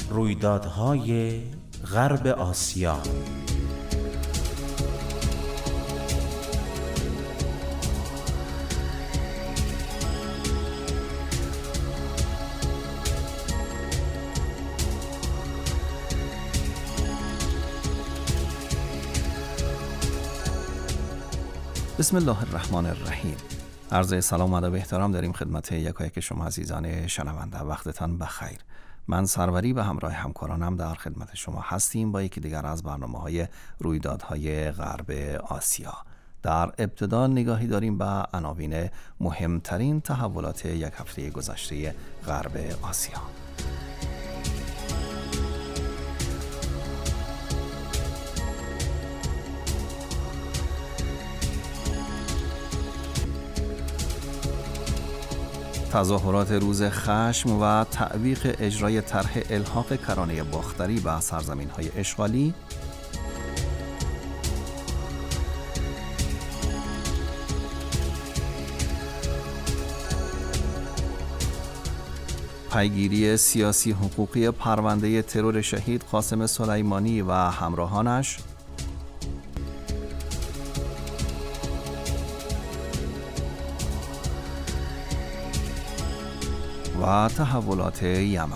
رویدادهای غرب آسیا. بسم الله الرحمن الرحیم. عرض سلام و ادب و احترام داریم خدمت یکایک شما عزیزان شنونده. وقتتان بخیر. من سروری به همراه همکارانم در خدمت شما هستیم با یکی دیگر از برنامه‌های رویدادهای غرب آسیا. در ابتدا نگاهی داریم به عناوین مهمترین تحولات یک هفته گذشته غرب آسیا. تظاهرات روز خشم و تعویق اجرای طرح الحاق کرانه باختری به سرزمین‌های اشغالی، پیگیری سیاسی حقوقی پرونده ترور شهید قاسم سلیمانی و همراهانش، و تحولات یمن.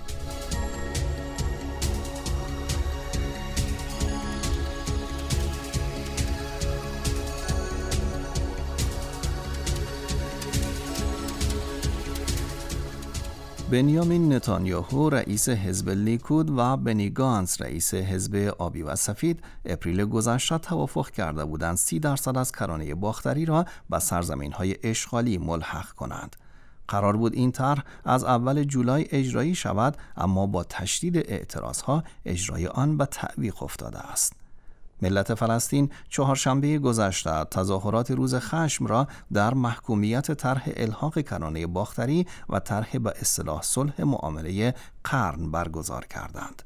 بنیامین نتانیاهو رئیس حزب لیکود و بنی گانتز رئیس حزب آبی و سفید اپریل گذشته توافق کرده بودند 30% از کرانه باختری را به سرزمین‌های اشغالی ملحق کنند. قرار بود این طرح از اول جولای اجرایی شود، اما با تشدید اعتراضها اجرای آن به تعویق افتاده است. ملت فلسطین چهارشنبه گذشته تظاهرات روز خشم را در محکومیت طرح الحاق کرانه باختری و طرح به اصطلاح صلح معامله قرن برگزار کردند.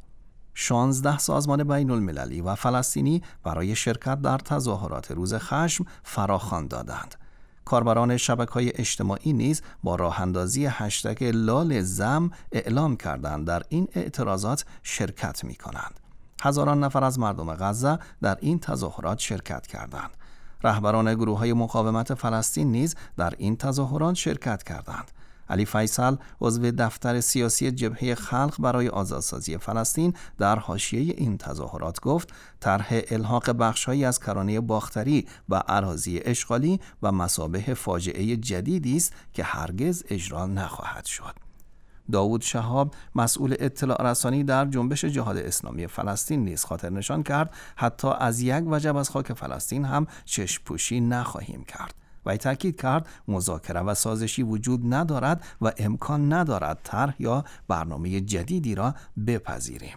16 سازمان بین المللی و فلسطینی برای شرکت در تظاهرات روز خشم فراخوان دادند. کاربران شبکه‌های اجتماعی نیز با راه اندازی هشتگ لال زم اعلام کردند در این اعتراضات شرکت می کنند. هزاران نفر از مردم غزه در این تظاهرات شرکت کردند. رهبران گروه‌های مقاومت فلسطین نیز در این تظاهرات شرکت کردند. علی فیصل عضو دفتر سیاسی جبهه خلق برای آزادسازی فلسطین در حاشیه این تظاهرات گفت طرح الحاق بخش‌هایی از کرانه باختری به اراضی اشغالی و مثابه فاجعه جدیدی است که هرگز اجرا نخواهد شد. داوود شهاب مسئول اطلاع رسانی در جنبش جهاد اسلامی فلسطین نیز خاطر نشان کرد حتی از یک وجب از خاک فلسطین هم چشم پوشی نخواهیم کرد. و تاکید کرد مذاکره و سازشی وجود ندارد و امکان ندارد طرح یا برنامه جدیدی را بپذیریم.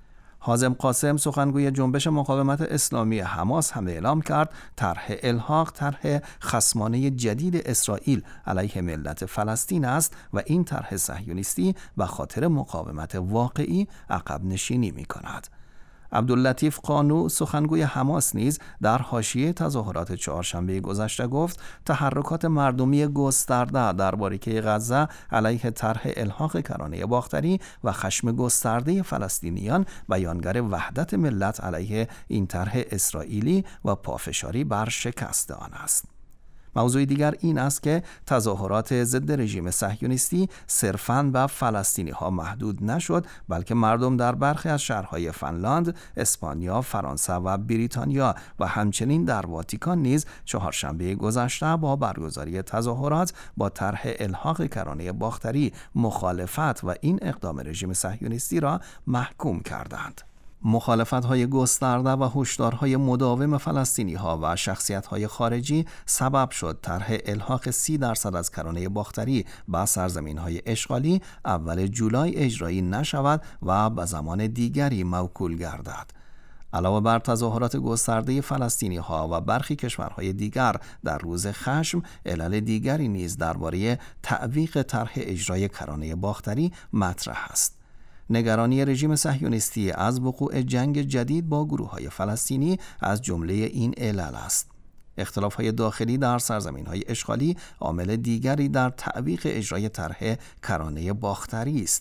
حازم قاسم سخنگوی جنبش مقاومت اسلامی حماس هم اعلام کرد طرح الحاق طرح خصمانه جدید اسرائیل علیه ملت فلسطین است و این طرح صهیونیستی به خاطر مقاومت واقعی عقب نشینی می کند. عبداللطیف قانو سخنگوی حماس نیز در حاشیه تظاهرات چهارشنبه گذشته گفت تحرکات مردمی گسترده در باریکه غزه علیه طرح الحاق کرانه باختری و خشم گسترده فلسطینیان بیانگر وحدت ملت علیه این طرح اسرائیلی و پافشاری بر شکست آن است. موضوع دیگر این است که تظاهرات ضد رژیم صهیونیستی صرفاً به فلسطینی ها محدود نشد، بلکه مردم در برخی از شهرهای فنلاند، اسپانیا، فرانسه و بریتانیا و همچنین در واتیکان نیز چهارشنبه گذشته با برگزاری تظاهرات با طرح الحاق کرانه باختری مخالفت و این اقدام رژیم صهیونیستی را محکوم کردند. مخالفت‌های گسترده و هشدارهای مداوم فلسطینی‌ها و شخصیت‌های خارجی سبب شد طرح الحاق 30% از کرانه باختری به سرزمین‌های اشغالی اول جولای اجرایی نشود و به زمان دیگری موکول گردد. علاوه بر تظاهرات گسترده فلسطینی‌ها و برخی کشورهای دیگر در روز خشم، علل دیگری نیز درباره تعویق طرح اجرای کرانه باختری مطرح است. نگرانی رژیم صهیونیستی از وقوع جنگ جدید با گروه‌های فلسطینی از جمله این علل است. اختلاف‌های داخلی در سرزمین‌های اشغالی عامل دیگری در تعویق اجرای طرح کرانه باختری است.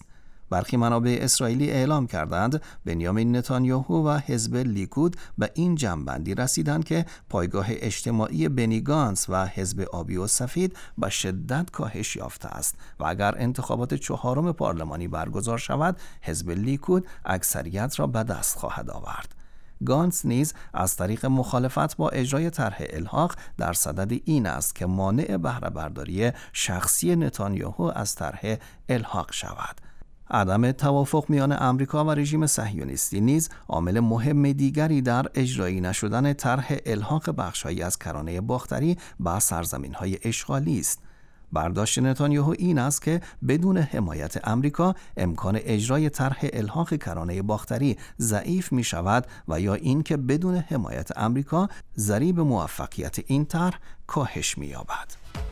برخی منابع اسرائیلی اعلام کردند بنیامین نتانیاهو و حزب لیکود به این جمع‌بندی رسیدند که پایگاه اجتماعی بنی گانتس و حزب آبی و سفید به شدت کاهش یافته است و اگر انتخابات چهارم پارلمانی برگزار شود، حزب لیکود اکثریت را به دست خواهد آورد. گانتس نیز از طریق مخالفت با اجرای طرح الحاق در صدد این است که مانع بهره برداری شخصی نتانیاهو از طرح الحاق شود. عدم توافق میان آمریکا و رژیم صهیونیستی نیز عامل مهم دیگری در اجرایی نشدن طرح الحاق بخش‌هایی از کرانه باختری به سرزمین‌های اشغالی است. برداشت نتانیاهو این است که بدون حمایت آمریکا امکان اجرای طرح الحاق کرانه باختری ضعیف می شود و یا این که بدون حمایت آمریکا ضریب موفقیت این طرح کاهش می یابد.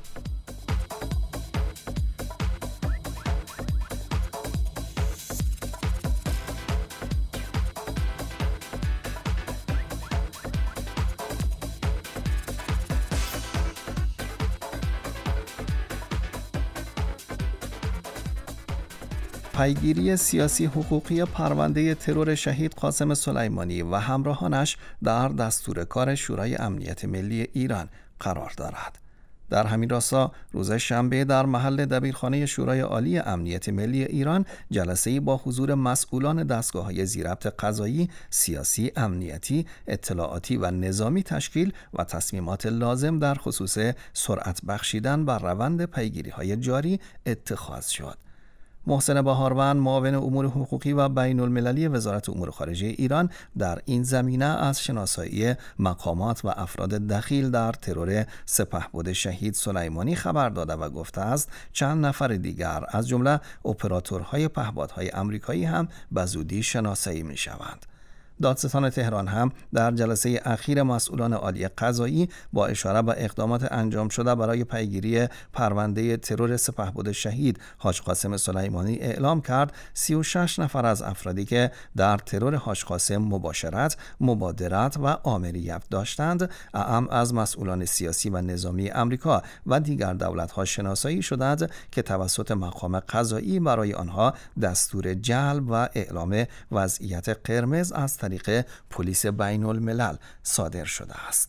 پیگیری سیاسی حقوقی پرونده ترور شهید قاسم سلیمانی و همراهانش در دستور کار شورای امنیت ملی ایران قرار دارد. در همین راستا روز شنبه در محل دبیرخانه شورای عالی امنیت ملی ایران جلسه‌ای با حضور مسئولان دستگاه‌های ذی‌ربط قضایی، سیاسی، امنیتی، اطلاعاتی و نظامی تشکیل و تصمیمات لازم در خصوص سرعت بخشیدن بر روند پیگیری‌های جاری اتخاذ شد. محسن بهاروند، معاون امور حقوقی و بین المللی وزارت امور خارجه ایران، در این زمینه از شناسایی مقامات و افراد دخیل در ترور سپهبد شهید سلیمانی خبر داده و گفته است چند نفر دیگر از جمله اپراتورهای پهپادهای آمریکایی هم به زودی شناسایی می‌شوند. دادستان تهران هم در جلسه اخیر مسئولان عالی قضایی با اشاره به اقدامات انجام شده برای پیگیری پرونده ترور سپهبد شهید حاج قاسم سلیمانی اعلام کرد 36 نفر از افرادی که در ترور حاج قاسم مباشرت، مبادرت و آمریت داشتند، اعم از مسئولان سیاسی و نظامی آمریکا و دیگر دولت‌ها شناسایی شدند که توسط مقام قضایی برای آنها دستور جلب و اعلام وضعیت قرمز از طریق پلیس بین الملل صادر شده است.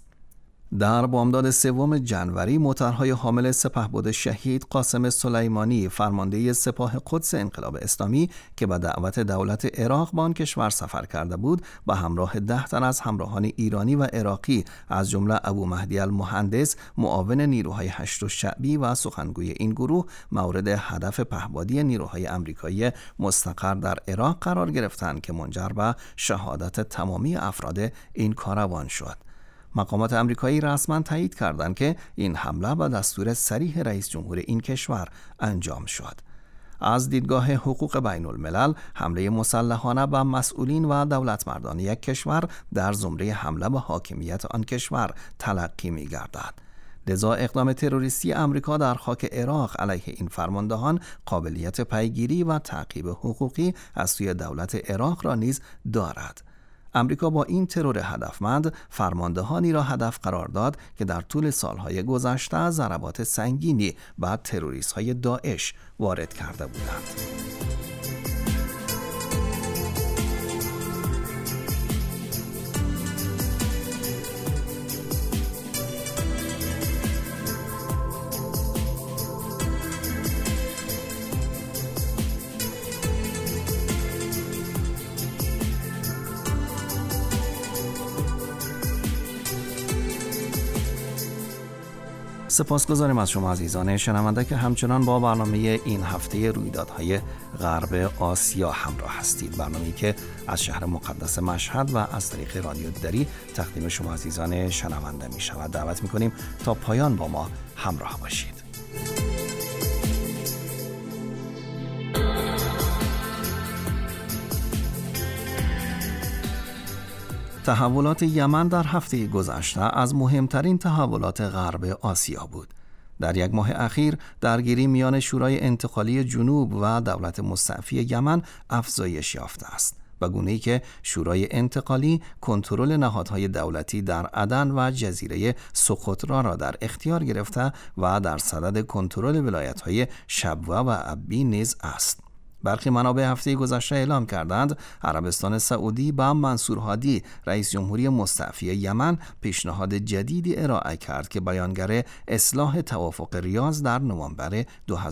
در بامداد 3 ژانویه موترهای حامل سپهبد شهید قاسم سلیمانی فرمانده سپاه قدس انقلاب اسلامی که به دعوت دولت عراق به آن کشور سفر کرده بود به همراه 10 تن از همراهان ایرانی و عراقی از جمله ابو مهدی المهندس معاون نیروهای هشت شعبی و سخنگوی این گروه مورد هدف پهپادی نیروهای آمریکایی مستقر در عراق قرار گرفتند که منجر به شهادت تمامی افراد این کاروان شد. مقامات آمریکایی رسما تایید کردند که این حمله به دستور صریح رئیس جمهور این کشور انجام شد. از دیدگاه حقوق بین الملل، حمله مسلحانه به مسئولین و دولتمردان یک کشور در زمره حمله به حاکمیت آن کشور تلقی می گردد. لذا اقدام تروریستی آمریکا در خاک عراق علیه این فرماندهان قابلیت پیگیری و تعقیب حقوقی از سوی دولت عراق را نیز دارد. امریکا با این ترور هدفمند فرماندهانی را هدف قرار داد که در طول سالهای گذشته ضربات سنگینی به تروریست‌های داعش وارد کرده بودند. سپاسگزاریم از شما عزیزان شنونده که همچنان با برنامه این هفته رویدادهای غرب آسیا همراه هستید. برنامه‌ای که از شهر مقدس مشهد و از طریق رادیو دری تقدیم شما عزیزان شنونده می شود. دعوت می کنیم تا پایان با ما همراه باشید. تحولات یمن در هفته گذشته از مهمترین تحولات غرب آسیا بود. در یک ماه اخیر درگیری میان شورای انتقالی جنوب و دولت مستعفی یمن افزایش یافته است، به گونه‌ای که شورای انتقالی کنترل نهادهای دولتی در عدن و جزیره سقطرا را در اختیار گرفته و در صدد کنترل ولایت‌های شبوه و ابی نیز است. برخی منابع هفته گذشته اعلام کردند عربستان سعودی با منصور هادی رئیس جمهوری مستعفی یمن پیشنهاد جدیدی ارائه کرد که بیانگر اصلاح توافق ریاض در نوامبر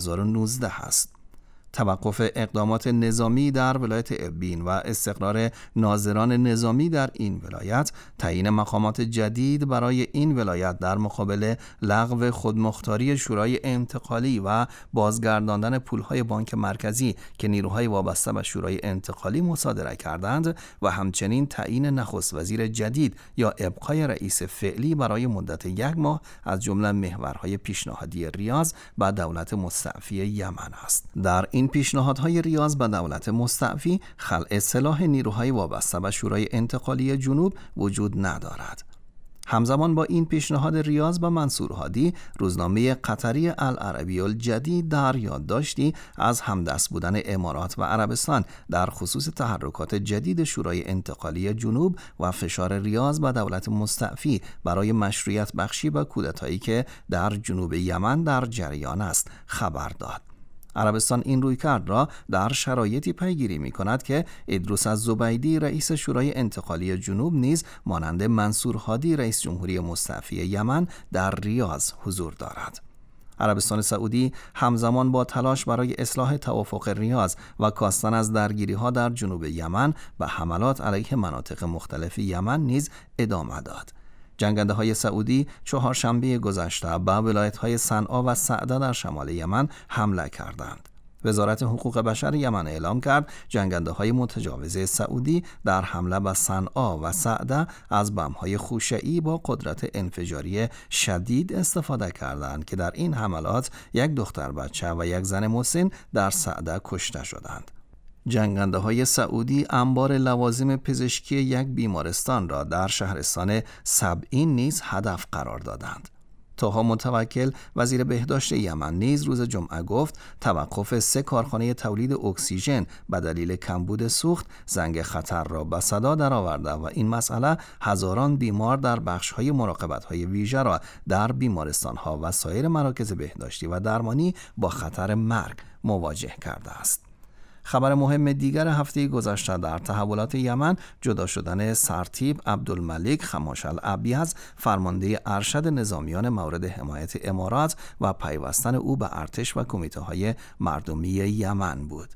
2019 است. توقف اقدامات نظامی در ولایت اربیل و استقرار ناظران نظامی در این ولایت، تعیین مقامات جدید برای این ولایت در مقابل لغو خودمختاری شورای انتقالی و بازگرداندن پولهای بانک مرکزی که نیروهای وابسته به شورای انتقالی مصادره کردند و همچنین تعیین نخست وزیر جدید یا ابقای رئیس فعلی برای مدت 1 ماه از جمله محورهای پیشنهادی ریاض به دولت مستعفی یمن است. در این پیشنهادهای ریاض به دولت مستعفی خلع سلاح نیروهای وابسته به شورای انتقالی جنوب وجود ندارد. همزمان با این پیشنهاد ریاض به منصور هادی، روزنامه قطری العربی الجدید در یادداشتی از همدست بودن امارات و عربستان در خصوص تحرکات جدید شورای انتقالی جنوب و فشار ریاض به دولت مستعفی برای مشروعیت بخشی به کودتایی که در جنوب یمن در جریان است خبر داد. عربستان این رویکرد را در شرایطی پیگیری می‌کند که ادریس الزبیدی رئیس شورای انتقالی جنوب نیز مانند منصور هادی رئیس جمهوری مستعفی یمن در ریاض حضور دارد. عربستان سعودی همزمان با تلاش برای اصلاح توافق ریاض و کاستن از درگیری‌ها در جنوب یمن و حملات علیه مناطق مختلف یمن نیز ادامه داد. جنگنده‌های سعودی چهارشنبه گذشته به ولایت‌های صنعا و سعده در شمال یمن حمله کردند. وزارت حقوق بشر یمن اعلام کرد جنگنده‌های متجاوز سعودی در حمله به صنعا و سعده از بمب‌های خوشه‌ای با قدرت انفجاری شدید استفاده کردند که در این حملات 1 دختر بچه و 1 زن مسن در سعده کشته شدند. جنگنده‌های سعودی انبار لوازم پزشکی 1 بیمارستان را در شهرستان سبعین نیز هدف قرار دادند. طاها متوکل وزیر بهداشت یمن نیز روز جمعه گفت توقف 3 کارخانه تولید اکسیژن به دلیل کمبود سوخت زنگ خطر را به صدا درآورده و این مسئله هزاران بیمار در بخش‌های مراقبت‌های ویژه را در بیمارستان‌ها و سایر مراکز بهداشتی و درمانی با خطر مرگ مواجه کرده است. خبر مهم دیگر هفته گذشته در تحولات یمن جدا شدن سرتیپ عبدالملک خماش العبیز فرمانده ارشد نظامیان مورد حمایت امارات و پیوستن او به ارتش و کمیته‌های مردمی یمن بود.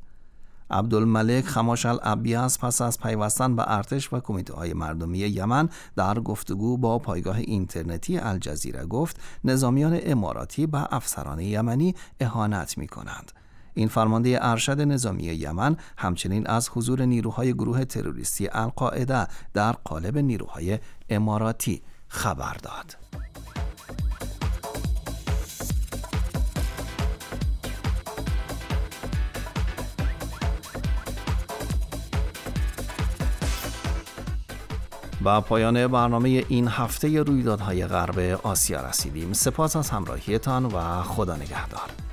عبدالملک خماش العبیز پس از پیوستن به ارتش و کمیته‌های مردمی یمن در گفتگو با پایگاه اینترنتی الجزیره گفت نظامیان اماراتی به افسران یمنی اهانت می‌کنند. این فرمانده ارشد نظامی یمن همچنین از حضور نیروهای گروه تروریستی القاعده در قالب نیروهای اماراتی خبر داد. با پایان برنامه این هفته رویدادهای غرب آسیا رسیدیم. سپاس از همراهیتان و خدا نگهدار.